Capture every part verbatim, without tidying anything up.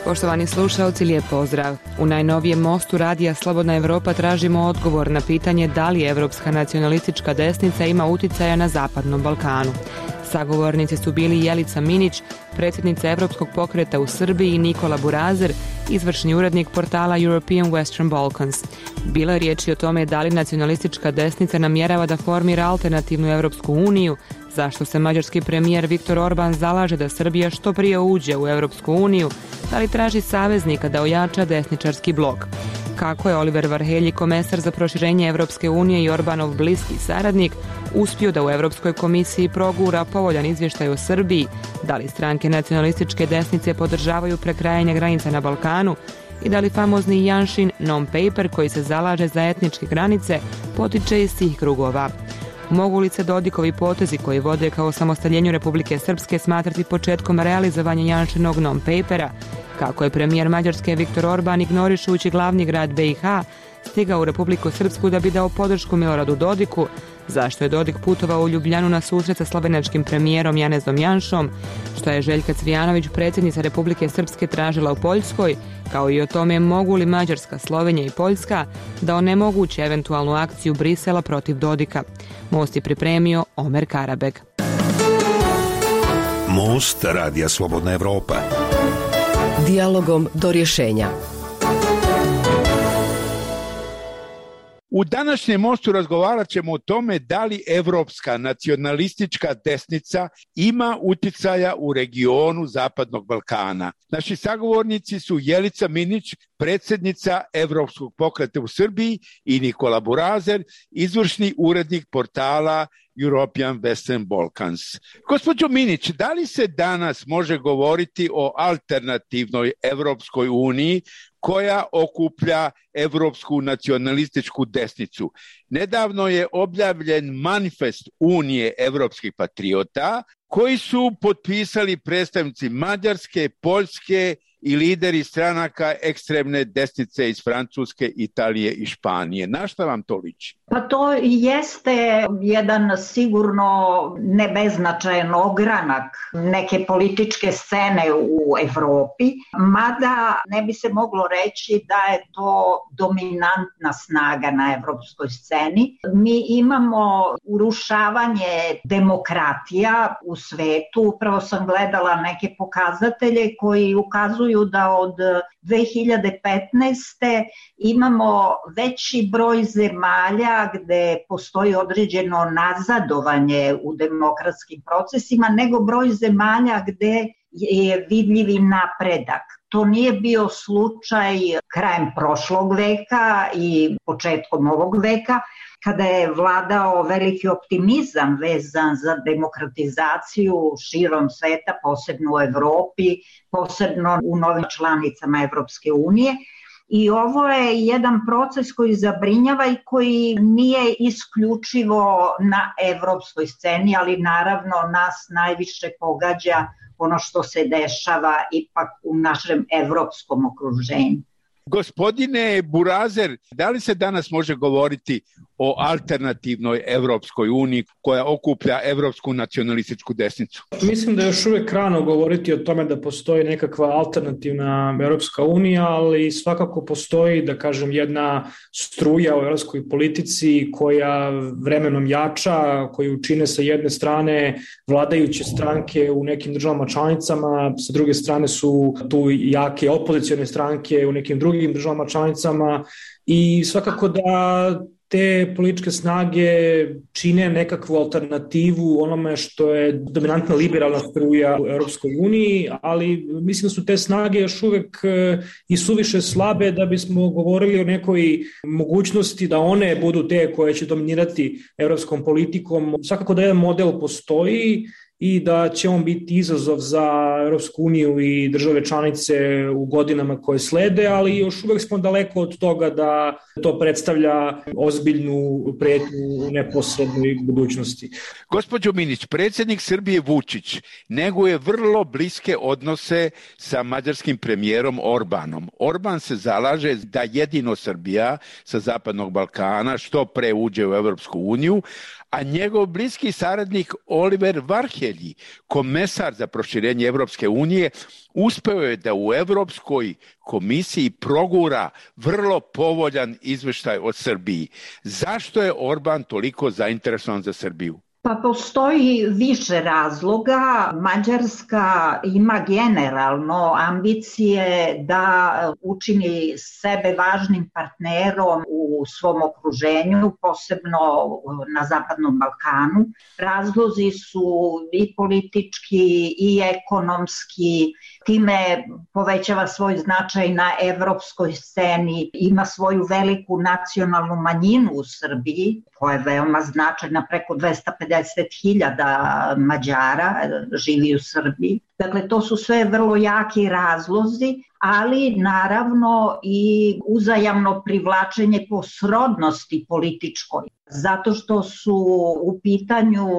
Poštovani slušalci, lijep pozdrav. U najnovijem mostu radija Slobodna Evropa tražimo odgovor na pitanje da li evropska nacionalistička desnica ima uticaja na Zapadnom Balkanu. Sagovornici su bili Jelica Minić, predsjednica Evropskog pokreta u Srbiji, i Nikola Burazer, izvršni urednik portala European Western Balkans. Bila je riječ o tome da li nacionalistička desnica namjerava da formira alternativnu Evropsku uniju, zašto se mađarski premijer Viktor Orban zalaže da Srbija što prije uđe u Evropsku uniju, da li traži saveznika da ojača desničarski blok. Kako je Oliver Varhelyi, komesar za proširenje Evropske unije i Orbanov bliski saradnik, uspio da u Evropskoj komisiji progura povoljan izvještaj o Srbiji, da li stranke nacionalističke desnice podržavaju prekrajanje granica na Balkanu i da li famozni Janšin non-paper koji se zalaže za etničke granice potiče iz tih krugova. Mogu li se Dodikovi potezi koji vode kao osamostaljenju Republike Srpske smatrati početkom realizovanja Janšinog non-papera? Kako je premijer Mađarske Viktor Orban, ignorišujući glavni grad B i H, stigao u Republiku Srpsku da bi dao podršku Miloradu Dodiku? Zašto je Dodik putovao u Ljubljanu na susret sa slovenačkim premijerom Janezom Janšom? Što je Željka Cvijanović, predsjednica Republike Srpske, tražila u Poljskoj? Kao i o tome mogu li Mađarska, Slovenija i Poljska da onemoguće eventualnu akciju Brisela protiv Dodika? Most je pripremio Omer Karabeg. Most radija Slobodna Evropa. Dijalogom do rješenja. U današnjem mostu razgovarat ćemo o tome da li evropska nacionalistička desnica ima uticaja u regionu Zapadnog Balkana. Naši sagovornici su Jelica Minić, predsjednica Evropskog pokreta u Srbiji, i Nikola Burazer, izvršni urednik portala European Western Balkans. Gospođo Minić, da li se danas može govoriti o alternativnoj Evropskoj uniji koja okuplja evropsku nacionalističku desnicu? Nedavno je objavljen manifest Unije evropskih patriota koji su potpisali predstavnici Mađarske, Poljske i lideri stranaka ekstremne desnice iz Francuske, Italije i Španije. Na šta vam to liči? Pa to jeste jedan sigurno nebeznačajan ogranak neke političke scene u Evropi, mada ne bi se moglo reći da je to dominantna snaga na evropskoj sceni. Mi imamo urušavanje demokratija u svetu. Upravo sam gledala neke pokazatelje koji ukazuju da od dve hiljade petnaeste. imamo veći broj zemalja gde postoji određeno nazadovanje u demokratskim procesima nego broj zemalja gde je vidljivi napredak. To nije bio slučaj krajem prošlog veka i početkom ovog veka, kada je vladao veliki optimizam vezan za demokratizaciju širom sveta, posebno u Evropi, posebno u novim članicama Evropske unije. I ovo je jedan proces koji zabrinjava i koji nije isključivo na evropskoj sceni, ali naravno nas najviše pogađa ono što se dešava ipak u našem evropskom okruženju. Gospodine Burazer, da li se danas može govoriti o alternativnoj Evropskoj uniji koja okuplja evropsku nacionalističku desnicu? Mislim da je još uvijek rano govoriti o tome da postoji nekakva alternativna Evropska unija, ali svakako postoji, da kažem, jedna struja u evropskoj politici koja vremenom jača, koju čine sa jedne strane vladajuće stranke u nekim državama članicama, sa druge strane su tu jake opozicione stranke u nekim drugim državama članicama, i svakako da te političke snage čine nekakvu alternativu onome što je dominantna liberalna struja u Europskoj uniji, ali mislim da su te snage još uvek i suviše slabe da bismo govorili o nekoj mogućnosti da one budu te koje će dominirati europskom politikom. Svakako da jedan model postoji i da će on biti izazov za Europsku uniju i države članice u godinama koje slede, ali još uvek smo daleko od toga da to predstavlja ozbiljnu prijetnju u neposrednoj budućnosti. Gospođo Minić, predsjednik Srbije Vučić neguje vrlo bliske odnose sa mađarskim premijerom Orbanom. Orban se zalaže da jedino Srbija sa Zapadnog Balkana što pre uđe u Europsku uniju, a njegov bliski saradnik Oliver Varhelyi, komesar za proširenje Evropske unije, uspeo je da u Evropskoj komisiji progura vrlo povoljan izveštaj o Srbiji. Zašto je Orban toliko zainteresovan za Srbiju? Pa postoji više razloga. Mađarska ima generalno ambicije da učini sebe važnim partnerom u svom okruženju, posebno na Zapadnom Balkanu. Razlozi su i politički i ekonomski, time povećava svoj značaj na evropskoj sceni, ima svoju veliku nacionalnu manjinu u Srbiji, koja je veoma značajna, preko dvesta pedeset hiljada Mađara živi u Srbiji. Dakle, to su sve vrlo jaki razlozi, ali naravno i uzajamno privlačenje po srodnosti političkoj. Zato što su u pitanju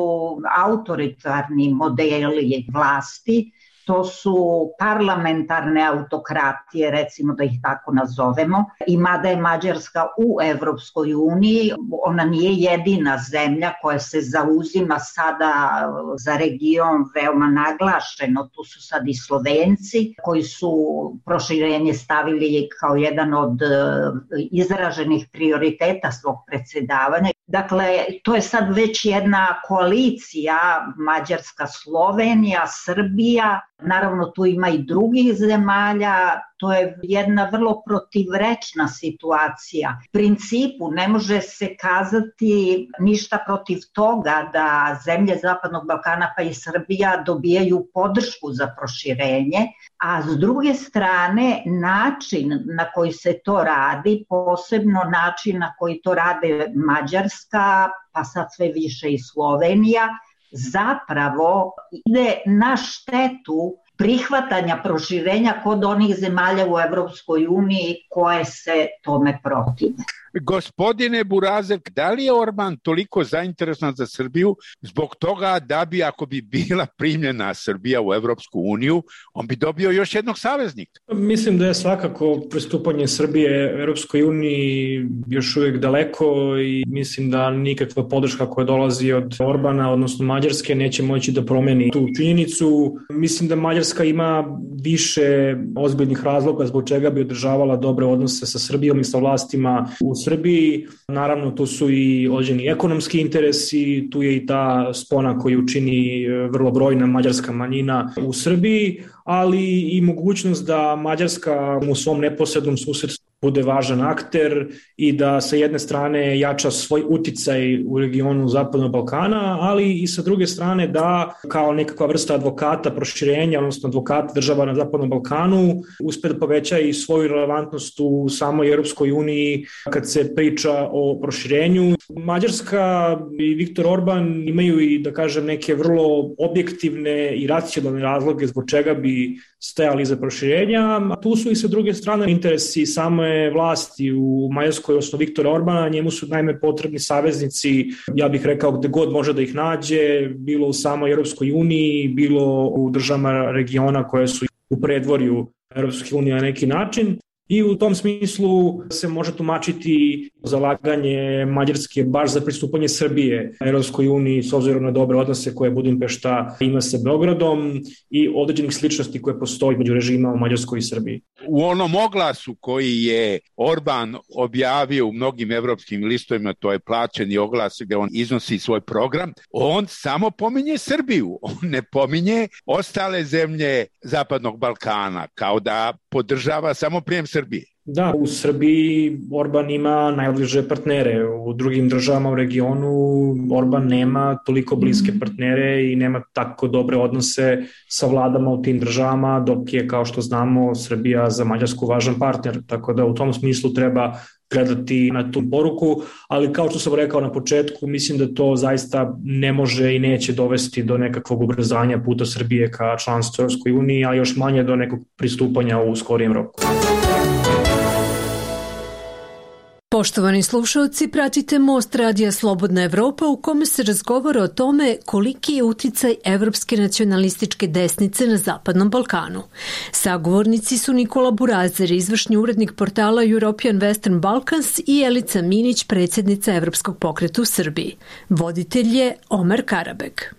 autoritarni modeli vlasti, to su parlamentarne autokratije, recimo da ih tako nazovemo. I mada je Mađarska u Evropskoj uniji, ona nije jedina zemlja koja se zauzima sada za region veoma naglašeno. Tu su sad i Slovenci koji su proširenje stavili kao jedan od izraženih prioriteta svog predsedavanja. Dakle, to je sad već jedna koalicija Mađarska, Slovenija, Srbija. Naravno, tu ima i drugih zemalja, to je jedna vrlo protivrečna situacija. U principu ne može se kazati ništa protiv toga da zemlje Zapadnog Balkana pa i Srbija dobijaju podršku za proširenje, a s druge strane način na koji se to radi, posebno način na koji to rade Mađarska, pa sad sve više i Slovenija, zapravo ide na štetu prihvatanja proširenja kod onih zemalja u Evropskoj uniji koje se tome protive. Gospodine Burazek, da li je Orban toliko zainteresovan za Srbiju zbog toga da bi, ako bi bila primljena Srbija u Evropsku uniju, on bi dobio još jednog saveznika? Mislim da je svakako pristupanje Srbije Evropskoj uniji još uvijek daleko i mislim da nikakva podrška koja dolazi od Orbana, odnosno Mađarske, neće moći da promeni tu činjenicu. Mislim da Mađarska ima više ozbiljnih razloga zbog čega bi održavala dobre odnose sa Srbijom i sa vlastima u Srbiji. Naravno, tu su i određeni ekonomski interesi, tu je i ta spona koju čini vrlo brojna mađarska manjina u Srbiji, ali i mogućnost da Mađarska u svom neposrednom susjedstvu bude važan akter i da sa jedne strane jača svoj uticaj u regionu Zapadnog Balkana, ali i sa druge strane da kao nekakva vrsta advokata proširenja, odnosno advokata država na Zapadnom Balkanu, uspe da poveća i svoju relevantnost u samoj Europskoj uniji kad se priča o proširenju. Mađarska i Viktor Orban imaju i, da kažem, neke vrlo objektivne i racionalne razloge zbog čega bi stajali iza proširenja, a tu su i sa druge strane interesi same vlasti u Mađarskoj, odnosno Viktora Orbana. Njemu su naime potrebni saveznici, ja bih rekao gde god može da ih nađe, bilo u samoj Europskoj uniji, bilo u državama regiona koje su u predvorju Europske unije na neki način. I u tom smislu se može tumačiti zalaganje Mađarske baš za pristupanje Srbije Evropskoj uniji s obzirom na dobre odnose koje Budimpešta ima sa Beogradom i određenih sličnosti koje postoji među režima u Mađarskoj i Srbiji. U onom oglasu koji je Orban objavio u mnogim evropskim listovima, to je plaćeni oglas gde on iznosi svoj program, on samo pominje Srbiju, on ne pominje ostale zemlje Zapadnog Balkana, kao da podržava samo prijem Srbije. Da, u Srbiji Orban ima najbliže partnere, u drugim državama u regionu Orban nema toliko bliske partnere i nema tako dobre odnose sa vladama u tim državama, dok je, kao što znamo, Srbija za Mađarsku važan partner, tako da u tom smislu treba gledati na tu poruku, ali kao što sam rekao na početku, mislim da to zaista ne može i neće dovesti do nekakvog ubrzanja puta Srbije ka članstvu Evropskoj uniji, a još manje do nekog pristupanja u skorijem roku. Poštovani slušalci, pratite Most radija Slobodna Evropa u kome se razgovara o tome koliki je uticaj evropske nacionalističke desnice na Zapadnom Balkanu. Sagovornici su Nikola Burazer, izvršni urednik portala European Western Balkans i Elica Minić, predsjednica Evropskog pokreta u Srbiji. Voditelj je Omer Karabek.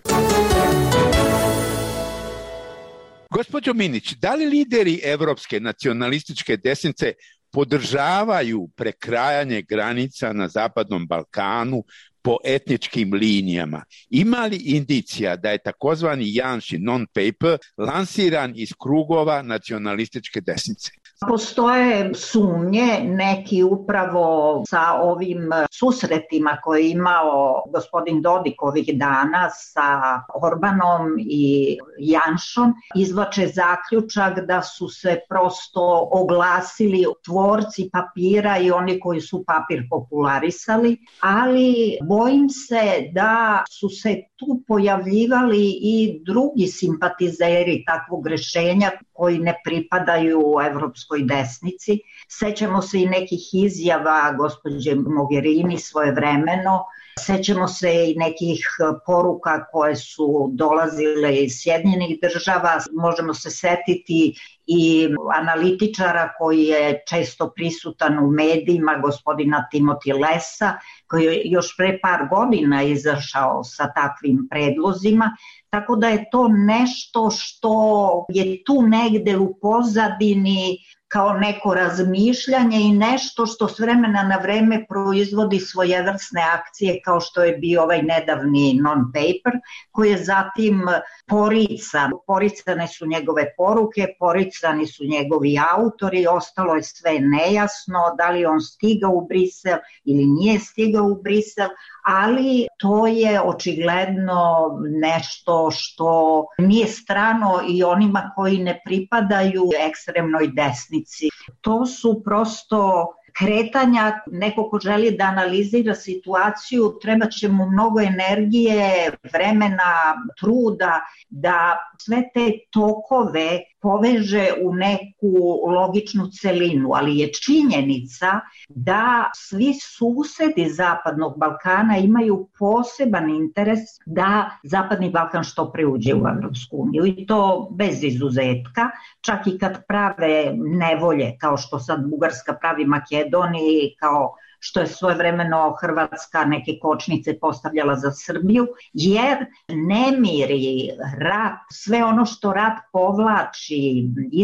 Gospođo Minić, da li lideri evropske nacionalističke desnice podržavaju prekrajanje granica na Zapadnom Balkanu po etničkim linijama? Ima li indicija da je takozvani Janšin non-paper lansiran iz krugova nacionalističke desnice? Postoje sumnje, neki upravo sa ovim susretima koje je imao gospodin Dodik ovih dana sa Orbanom i Janšom, izvlače zaključak da su se prosto oglasili tvorci papira i oni koji su papir popularisali, ali bojim se da su se tu pojavljivali i drugi simpatizeri takvog rešenja koji ne pripadaju evropskoj desnici. Sećamo se i nekih izjava gospođe Mogherini svojevremeno, sećamo se i nekih poruka koje su dolazile iz Sjedinjenih država, možemo se setiti i analitičara koji je često prisutan u medijima, gospodina Timothy Lessa, koji je još pre par godina izašao sa takvim predlozima, tako da je to nešto što je tu negde u pozadini kao neko razmišljanje i nešto što s vremena na vreme proizvodi svojevrsne akcije kao što je bio ovaj nedavni non-paper koji je zatim porican. Poricane su njegove poruke, poricani su njegovi autori, ostalo je sve nejasno da li on stigao u Brisel ili nije stigao u Brisel, ali to je očigledno nešto što nije strano i onima koji ne pripadaju ekstremnoj desnici. To su prosto kretanja, neko ko želi da analizira situaciju, treba će mu mnogo energije, vremena, truda da sve te tokove poveže u neku logičnu celinu, ali je činjenica da svi susedi Zapadnog Balkana imaju poseban interes da Zapadni Balkan što pre uđe u Evropsku uniju i to bez izuzetka, čak i kad prave nevolje kao što sad Bugarska pravi Makedoniji, kao što je svojevremeno Hrvatska neke kočnice postavljala za Srbiju, jer nemiri, rat, sve ono što rat povlači,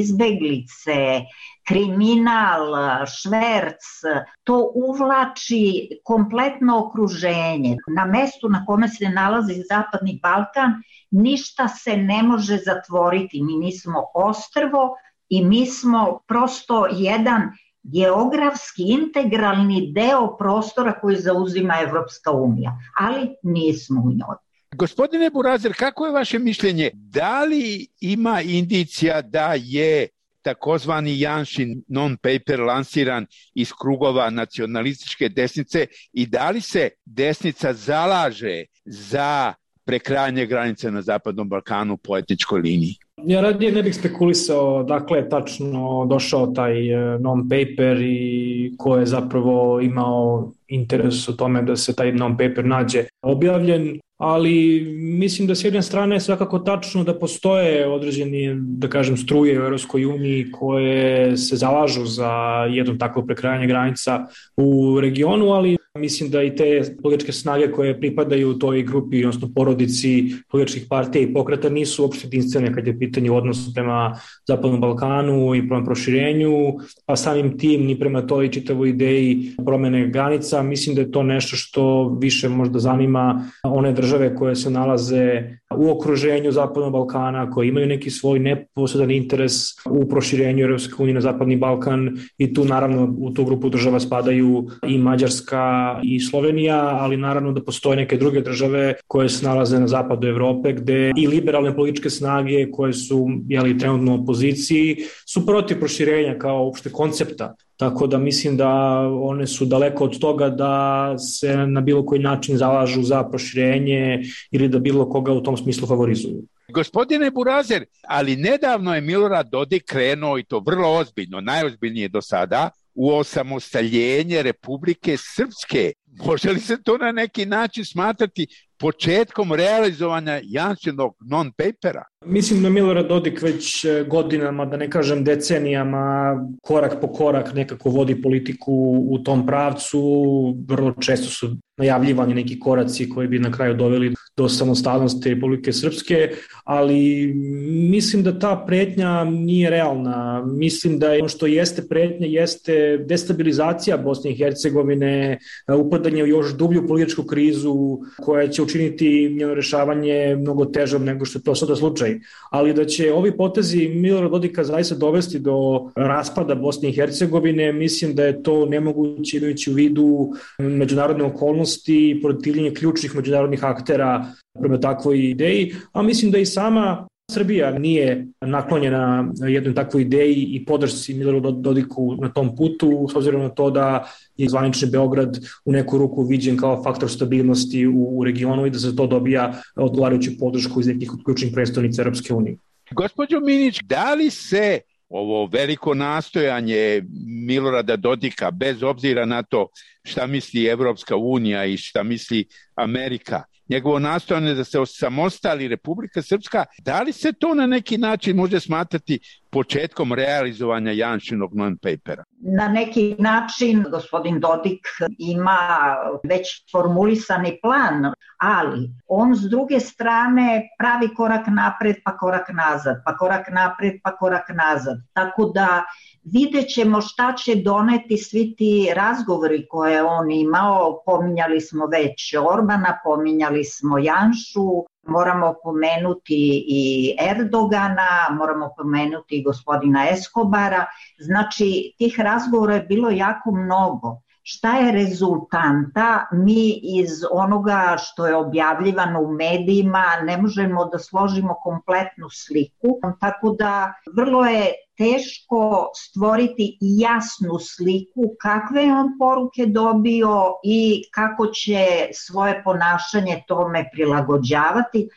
izbeglice, kriminal, šverc, to uvlači kompletno okruženje. Na mestu na kome se nalazi Zapadni Balkan ništa se ne može zatvoriti. Mi nismo ostrvo i mi smo prosto jedan geografski integralni deo prostora koji zauzima Evropska unija, ali nismo u njoj. Gospodine Burazer, kako je vaše mišljenje? Da li ima indicija da je takozvani Janšin non-paper lansiran iz krugova nacionalističke desnice i da li se desnica zalaže za prekrajanje granice na Zapadnom Balkanu po etničkoj liniji? Ja radije ne bih spekulisao dakle je tačno došao taj non-paper i ko je zapravo imao interes u tome da se taj non-paper nađe objavljen, ali mislim da s jedne strane je svakako tačno da postoje određeni, da kažem, struje u Evropskoj uniji koje se zalažu za jedno takvo prekrajanje granica u regionu, ali mislim da i te političke snage koje pripadaju toj grupi, odnosno porodici političkih partija i pokreta nisu uopšte jedinstvene kad je pitanje odnosa prema Zapadnom Balkanu i prema proširenju, a samim tim ni prema toj čitavoj ideji promene granica. Mislim da je to nešto što više možda zanima one države koje se nalaze u okruženju Zapadnog Balkana, koje imaju neki svoj neposredan interes u proširenju Evropske unije na Zapadni Balkan i tu naravno u tu grupu država spadaju i Mađarska i Slovenija, ali naravno da postoje neke druge države koje se nalaze na zapadu Evrope gde i liberalne političke snage koje su jeli, trenutno u opoziciji su protiv proširenja kao uopšte koncepta. Tako da mislim da one su daleko od toga da se na bilo koji način zalažu za proširenje ili da bilo koga u tom smislu favorizuju. Gospodine Burazer, ali nedavno je Milorad Dodik krenuo i to vrlo ozbiljno, najozbiljnije do sada, u osamostaljenje Republike Srpske. Može li se to na neki način smatrati početkom realizovanja Janšinog non-papera? Mislim da Milorad Dodik već godinama, da ne kažem decenijama, korak po korak nekako vodi politiku u tom pravcu. Vrlo često su najavljivani neki koraci koji bi na kraju doveli do samostalnosti Republike Srpske, ali mislim da ta pretnja nije realna. Mislim da ono što jeste pretnja jeste destabilizacija Bosne i Hercegovine, upadanje u još dublju političku krizu koja će učiniti njeno rešavanje mnogo težom nego što je to sada slučaj. Ali da će ovi potezi Milorada Dodika zaista dovesti do raspada Bosne i Hercegovine, mislim da je to nemoguće imajući u vidu međunarodne okolnosti i protivljenje ključnih međunarodnih aktera prema takvoj ideji, a mislim da i sama Srbija nije naklonjena jednoj takvoj ideji i podršci Miloradu Dodiku na tom putu, s obzirom na to da je zvanični Beograd u neku ruku viđen kao faktor stabilnosti u regionu i da se to dobija odgovarajuću podršku iz nekih od ključnih predstavnica Europske unije. Gospođo Minić, da li se ovo veliko nastojanje Milorada Dodika, bez obzira na to šta misli Evropska unija i šta misli Amerika, njegovo nastojanje da se osamostali Republika Srpska, da li se to na neki način može smatrati početkom realizovanja Janšinog non-papera? Na neki način gospodin Dodik ima već formulisani plan, ali on s druge strane pravi korak napred pa korak nazad, pa korak napred pa korak nazad. Tako da vidjet ćemo šta će doneti svi ti razgovori koje on imao. Pominjali smo već Orbana, pominjali smo Janšu, moramo pomenuti i Erdogana, moramo pomenuti i gospodina Eskobara. Znači, tih razgovora je bilo jako mnogo. Šta je rezultanta? Mi iz onoga što je objavljivano u medijima ne možemo da složimo kompletnu sliku, tako da vrlo je teško stvoriti jasnu sliku kakve je on poruke dobio i kako će svoje ponašanje tome prilagođavati,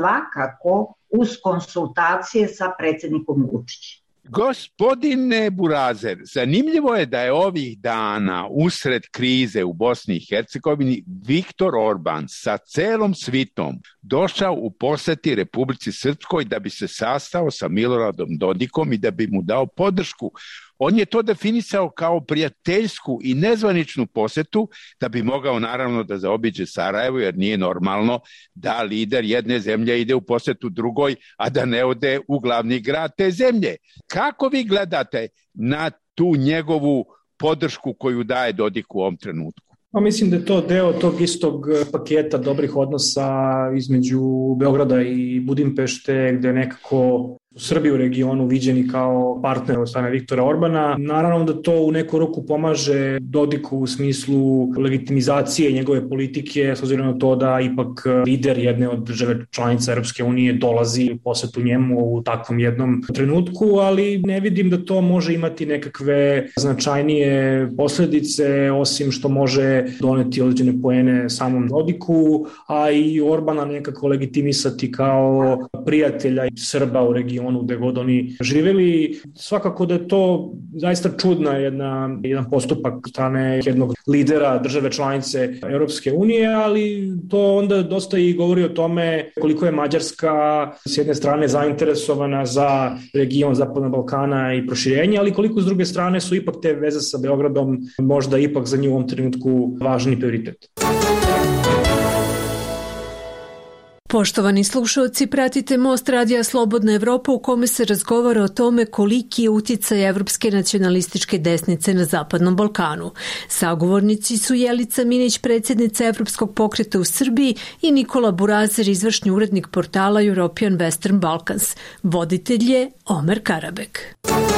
svakako uz konsultacije sa predsjednikom Vučićem. Gospodine Burazer, zanimljivo je da je ovih dana usred krize u Bosni i Hercegovini Viktor Orban sa celom svitom došao u poseti Republici Srpskoj da bi se sastao sa Miloradom Dodikom i da bi mu dao podršku. On je to definisao kao prijateljsku i nezvaničnu posetu da bi mogao naravno da zaobiđe Sarajevo, jer nije normalno da lider jedne zemlje ide u posetu drugoj, a da ne ode u glavni grad te zemlje. Kako vi gledate na tu njegovu podršku koju daje Dodik u ovom trenutku? Pa mislim da je to deo tog istog paketa dobrih odnosa između Beograda i Budimpešte, gde nekako u Srbiji u regionu viđeni kao partner od strane Viktora Orbana. Naravno da to u neku ruku pomaže Dodiku u smislu legitimizacije njegove politike, s obzirom na to da ipak lider jedne od države članica Europske unije dolazi u posetu njemu u takvom jednom trenutku, ali ne vidim da to može imati nekakve značajnije posledice, osim što može doneti određene poene samom Dodiku, a i Orbana nekako legitimisati kao prijatelja Srba u regionu gde god oni živeli. Svakako da je to zaista čudna jedna, jedan postupak strane jednog lidera države članice Europske unije, ali to onda dosta i govori o tome koliko je Mađarska s jedne strane zainteresovana za region Zapadnog Balkana i proširenje, ali koliko s druge strane su ipak te veze sa Beogradom možda ipak za nju u ovom trenutku važni prioritet. Poštovani slušalci, pratite Most radija Slobodna Evropa u kome se razgovara o tome koliki je uticaj evropske nacionalističke desnice na Zapadnom Balkanu. Sagovornici su Jelica Minić, predsjednica Evropskog pokreta u Srbiji, i Nikola Burazer, izvršni urednik portala European Western Balkans. Voditelj je Omer Karabek.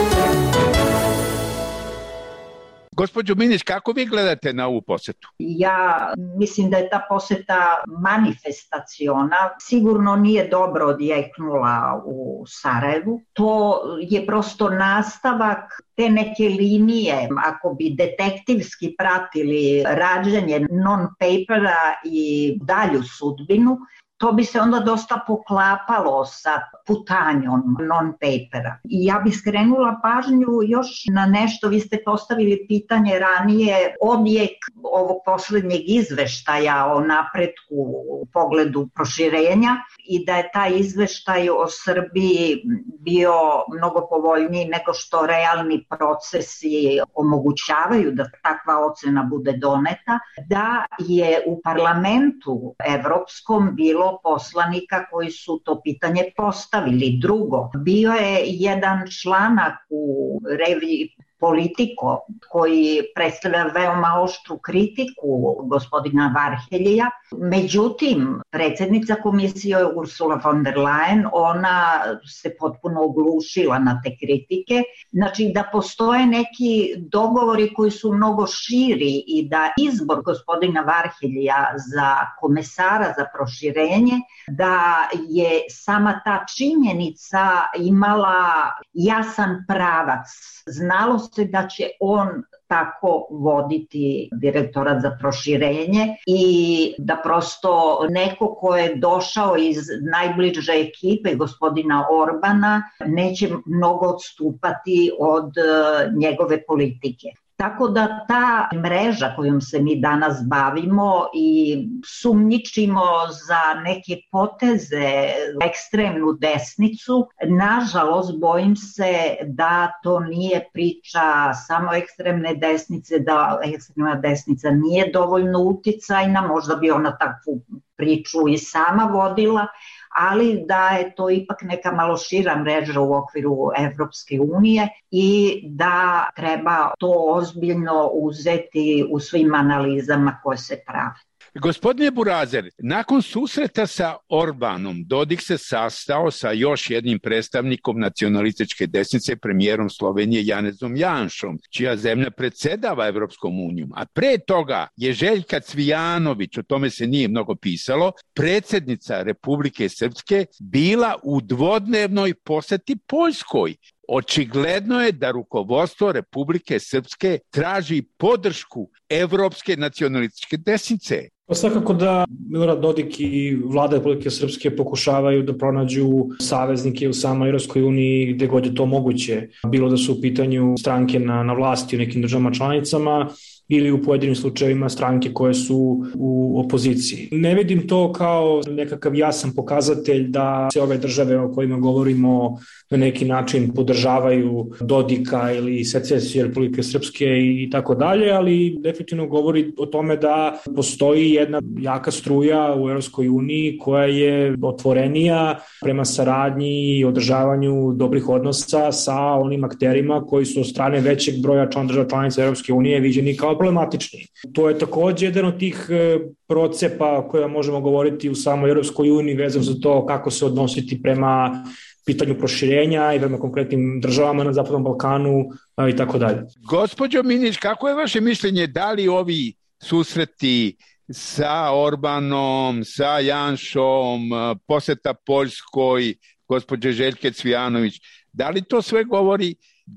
Gospođo Minić, kako vi gledate na ovu posetu? Ja mislim da je ta poseta manifestaciona. Sigurno nije dobro odjeknula u Sarajevu. To je prosto nastavak te neke linije. Ako bi detektivski pratili rađanje non-papera i dalju sudbinu, to bi se onda dosta poklapalo sa putanjom non-papera. I ja bih skrenula pažnju još na nešto, vi ste postavili pitanje ranije, odjek ovog poslednjeg izveštaja o napretku u pogledu proširenja i da je taj izveštaj o Srbiji bio mnogo povoljniji nego što realni procesi omogućavaju da takva ocena bude doneta, da je u parlamentu evropskom bilo poslanika koji su to pitanje postavili. Drugo, bio je jedan članak u reviji Politiko koji predstavlja veoma oštru kritiku gospodina Varheljija. Međutim, predsjednica komisije Ursula von der Leyen, ona se potpuno oglušila na te kritike. Znači da postoje neki dogovori koji su mnogo širi i da izbor gospodina Varheljija za komesara za proširenje, da je sama ta činjenica imala jasan pravac. Znalo se da će on tako voditi direktorat za proširenje i da prosto neko ko je došao iz najbliže ekipe gospodina Orbana neće mnogo odstupati od njegove politike. Tako da ta mreža kojom se mi danas bavimo i sumnjičimo za neke poteze ekstremnu desnicu, nažalost bojim se da to nije priča samo ekstremne desnice, da ekstremna desnica nije dovoljno uticajna, možda bi ona takvu priču i sama vodila, ali da je to ipak neka malo šira mreža u okviru Evropske unije i da treba to ozbiljno uzeti u svim analizama koje se prave. Gospodine Burazer, nakon susreta sa Orbanom, Dodik se sastao sa još jednim predstavnikom nacionalističke desnice, premijerom Slovenije Janezom Janšom, čija zemlja predsedava Evropskom unijom. A pre toga je Željka Cvijanović, o tome se nije mnogo pisalo, predsjednica Republike Srpske, bila u dvodnevnoj poseti Poljskoj. Očigledno je da rukovodstvo Republike Srpske traži podršku evropske nacionalističke desnice. Pa svakako da Milorad Dodik i vlada Republike Srpske pokušavaju da pronađu saveznike u samoj Evropskoj uniji gde god je to moguće. Bilo da su u pitanju stranke na, na vlasti u nekim državama članicama ili u pojedinim slučajevima stranke koje su u opoziciji. Ne vidim to kao nekakav jasan pokazatelj da se ove države o kojima govorimo na neki način podržavaju Dodika ili secesiju Republike Srpske i tako dalje, ali definitivno govori o tome da postoji jedna jaka struja u Evropskoj uniji koja je otvorenija prema saradnji i održavanju dobrih odnosa sa onim akterima koji su od strane većeg broja član država članica Evropske unije viđeni kao problematični. To je takođe jedan od tih procepa o kojima možemo govoriti u samoj Evropskoj uniji vezano za to kako se odnositi prema pitanju proširenja i prema konkretnim državama na Zapadnom Balkanu i tako dalje. Gospođo Minić, kako je vaše mišljenje, da li ovi susreti sa Orbanom, sa Janšom, poseta Poljskoj, gospođe Željke Cvijanović, da li to sve govori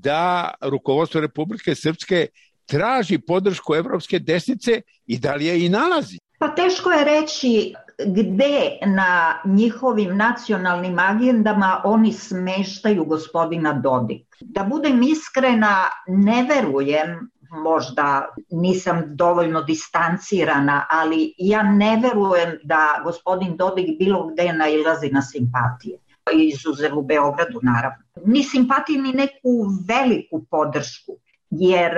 da rukovodstvo Republike Srpske traži podršku evropske desnice i da li je i nalazi? Pa teško je reći gde na njihovim nacionalnim agendama oni smeštaju gospodina Dodika. Da budem iskrena, ne verujem, možda nisam dovoljno distancirana, ali ja ne verujem da gospodin Dodik bilo gde nailazi na simpatije. Izuzev u Beogradu, naravno. Ni simpatije, ni neku veliku podršku. Jer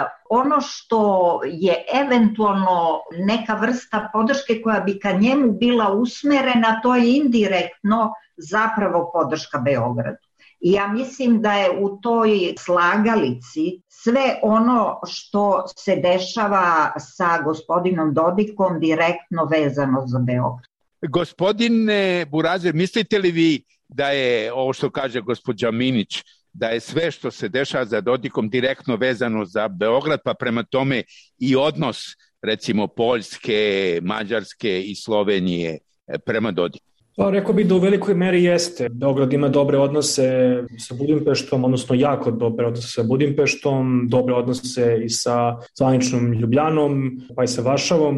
ono što je eventualno neka vrsta podrške koja bi ka njemu bila usmerena, to je indirektno zapravo podrška Beogradu. I ja mislim da je u toj slagalici sve ono što se dešava sa gospodinom Dodikom direktno vezano za Beograd. Gospodine Burazer, mislite li vi da je ovo što kaže gospođa Minić, da je sve što se dešava za Dodikom direktno vezano za Beograd, pa prema tome i odnos recimo Poljske, Mađarske i Slovenije prema Dodiku? Pa rekao bih da u velikoj meri jeste. Beograd ima dobre odnose sa Budimpeštom, odnosno jako dobre odnose sa Budimpeštom, dobre odnose i sa zvaničnom Ljubljanom, pa i sa Varšavom.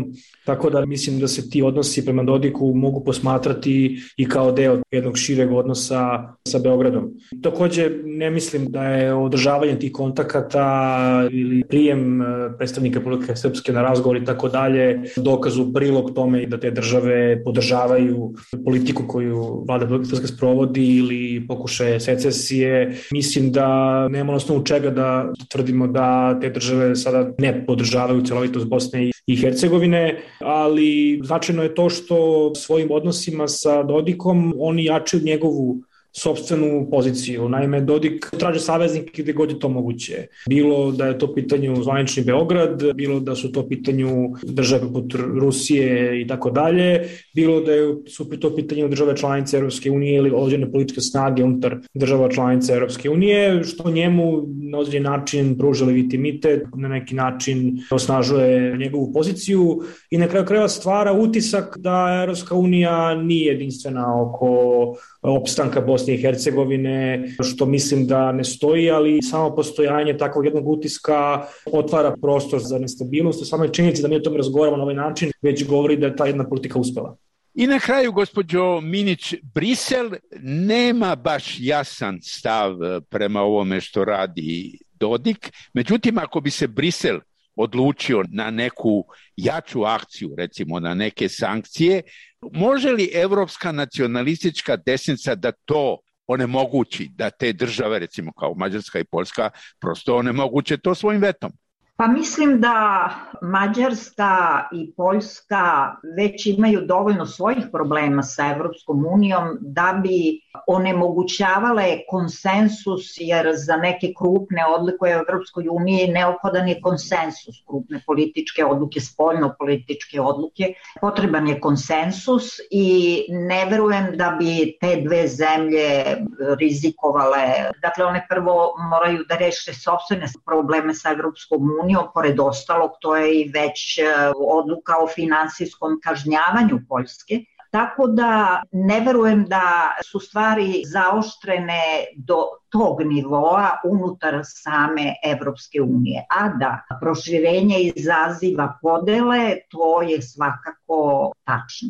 Tako da mislim da se ti odnosi prema Dodiku mogu posmatrati i kao deo jednog šireg odnosa sa Beogradom. Takođe ne mislim da je održavanje tih kontakata ili prijem predstavnika Republike Srpske na razgovor i tako dalje dokaz u prilog tome da te države podržavaju politiku koju vlada Republike Srpske sprovodi ili pokušaje secesije. Mislim da nema na osnovu čega da tvrdimo da te države sada ne podržavaju celovitost Bosne i Hercegovine, ali značajno je to što svojim odnosima sa Dodikom oni jačaju njegovu sopstvenu poziciju. Naime, Dodik traže saveznike gde god je to moguće. Bilo da je to pitanju zvanični Beograd, bilo da su to pitanju države poput Rusije i tako dalje, bilo da su to pitanju države članice Europske unije ili određene političke snage unutar država članice Europske unije, što njemu na određen način pruža legitimitet, na neki način osnažuje njegovu poziciju i na kraju krajeva stvara utisak da Europska unija nije jedinstvena oko opstanka Bosne i Hercegovine, što mislim da ne stoji, ali samo postojanje takvog jednog utiska otvara prostor za nestabilnost. Samo je činjenica da mi o tome razgovaramo na ovaj način, već govori da je ta jedna politika uspela. I na kraju, gospođo Minić, Brisel nema baš jasan stav prema ovome što radi Dodik. Međutim, ako bi se Brisel odlučio na neku jaču akciju, recimo na neke sankcije, može li evropska nacionalistička desnica da to onemogući, da te države, recimo kao Mađarska i Poljska, prosto onemoguće to svojim vetom? Pa mislim da Mađarska i Poljska već imaju dovoljno svojih problema sa Evropskom unijom da bi onemogućavale konsensus, jer za neke krupne odluke u Evropskoj uniji neophodan je konsensus, krupne političke odluke, spoljno-političke odluke. Potreban je konsensus i ne verujem da bi te dve zemlje rizikovale. Dakle, one prvo moraju da reše sopstvene probleme sa Evropskom unijom, pored ostalog, to je i već odluka o finansijskom kažnjavanju Poljske. Tako da ne verujem da su stvari zaoštrene do tog nivoa unutar same Evropske unije. A da proširenje izaziva podele, to je svakako tačno.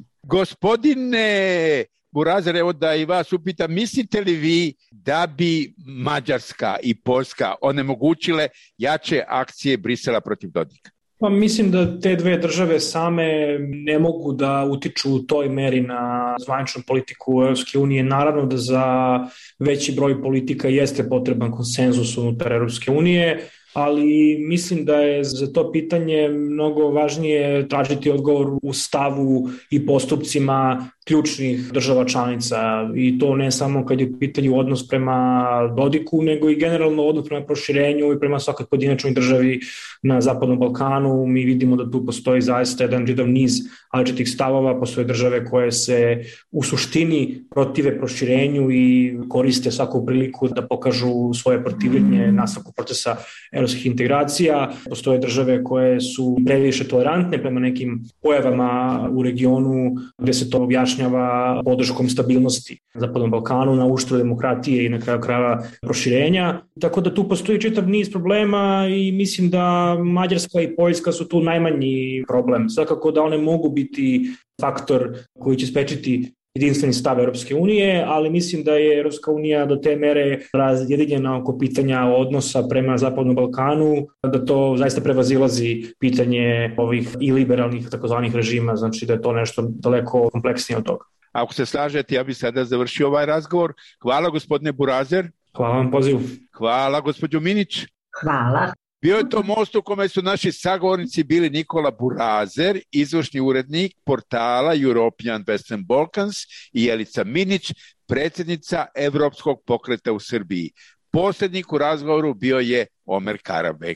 Gospodine Burazer, evo da i vas upitam, mislite li vi da bi Mađarska i Poljska onemogućile jače akcije Brisela protiv Dodika? Pa mislim da te dve države same ne mogu da utiču u toj meri na zvaničnu politiku Europske unije. Naravno da za veći broj politika jeste potreban konsenzus unutar Europske unije, ali mislim da je za to pitanje mnogo važnije tražiti odgovor u stavu i postupcima ključnih država članica, i to ne samo kad je u pitanju odnos prema Dodiku, nego i generalno odnos prema proširenju i prema svakoj pojedinačnoj državi na Zapadnom Balkanu. Mi vidimo da tu postoji zaista jedan čitav niz različitih stavova, postoje države koje se u suštini protive proširenju i koriste svaku priliku da pokažu svoje protivljenje nastavku procesa evropskih integracija. Postoje države koje su previše tolerantne prema nekim pojavama u regionu gde se to objašnjava podrškom stabilnosti na Zapadnom Balkanu, na uštrb demokratije i na kraju krajeva proširenja. Tako da tu postoji čitav niz problema i mislim da Mađarska i Poljska su tu najmanji problem. Svakako da one mogu biti faktor koji će sprečiti jedinstveni stav Europske unije, ali mislim da je Europska unija do te mere razjedinjena oko pitanja odnosa prema Zapadnom Balkanu, da to zaista prevazilazi pitanje ovih i liberalnih takozvanih režima, znači da je to nešto daleko kompleksnije od toga. Ako se slažete, ja bih sada završio ovaj razgovor. Hvala gospodine Burazer. Hvala vam pozivu. Hvala gospođo Minić. Hvala. Bio je to most u kome su naši sagovornici bili Nikola Burazer, izvršni urednik portala European Western Balkans, i Jelica Minić, predsjednica Evropskog pokreta u Srbiji. Poslednik u razgovoru bio je Omer Karabek.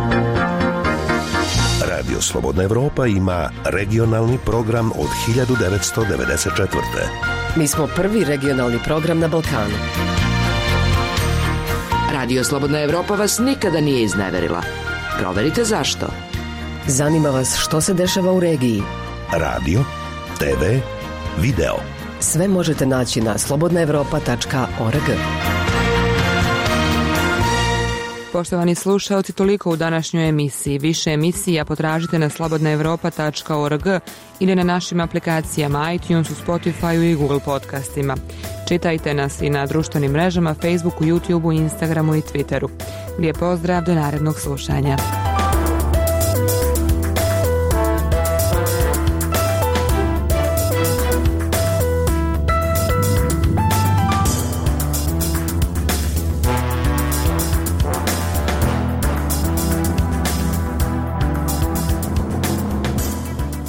Radio Slobodna Evropa ima regionalni program od hiljadu devetsto devedeset četvrte. Mi smo prvi regionalni program na Balkanu. Radio Slobodna Evropa vas nikada nije izneverila. Proverite zašto. Zanima vas što se dešava u regiji. Radio, te ve, video. Sve možete naći na slobodna evropa tačka org. Poštovani slušalci, toliko u današnjoj emisiji. Više emisija potražite na slobodna europa tačka org ili na našim aplikacijama iTunesu, Spotifyu i Google podcastima. Čitajte nas i na društvenim mrežama Facebooku, YouTubeu, Instagramu i Twitteru. Lijep pozdrav, do narednog slušanja.